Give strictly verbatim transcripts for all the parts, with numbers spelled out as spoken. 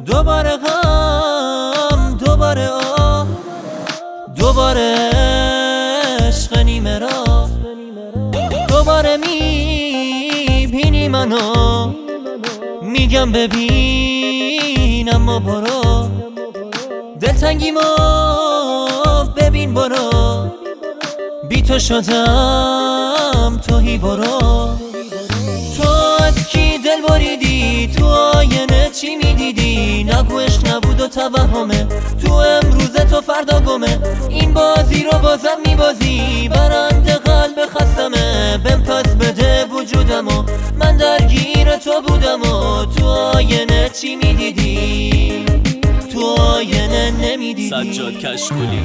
دوباره غم، دوباره آه، دوباره عشق نیمه راه. دوباره میبینی منو، میگم ببین اما برو. دلتنگیمو ببین برو، بی تو شدم توهی برو. تو از کی دل بریدی؟ تو آینه چی میدیدی؟ نگو عشق نبود و توهمه، تو امروز تو فردا گمه. این بازی رو بازم میبازی، برنده قلب خستمه. بهم پس بده وجودمو، من درگیر تو بودم و تو آینه چی میدیدی؟ تو آینه نمیدیدی. سجاد کشکولی.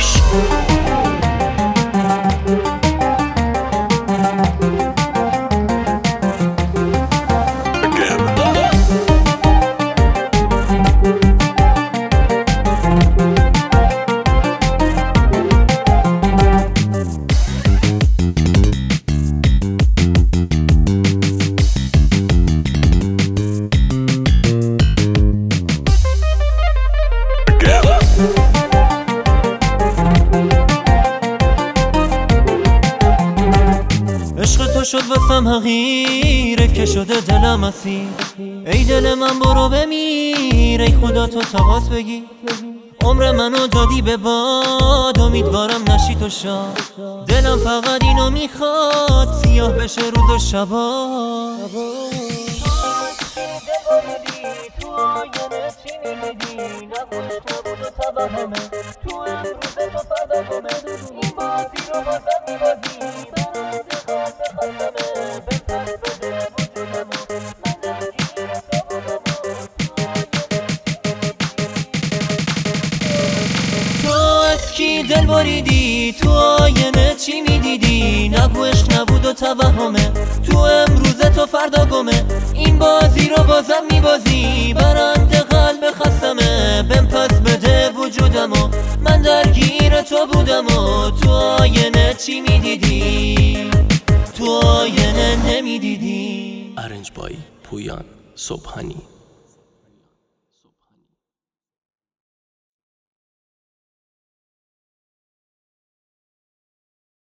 عشق تو شد واسم حقیره که شده دلم اسیر. ای دل من برو بمیر، ای خدا تو تماس بگی. عمر منو دادی به باد، امیدوارم نشی تو شاد. دلم فقط اینو میخواد، سیاه بشه روز و شبا. تو آینه چی میدیدی؟ نبود نبود و توهمه، تو امروز تو فردا گمه. این بازی رو بازم میبازی، کی دل بریدی؟ تو آینه چی میدیدی؟ نگو عشق نبود و توهمه، تو امروز تو فردا گمه. این بازی رو بازم میبازی، برنده قلب خستمه. بهم پس بده وجودمو، من درگیر تو بودم و تو آینه چی میدیدی؟ تو آینه نمیدیدی. ارنج بای پویان صبحانی.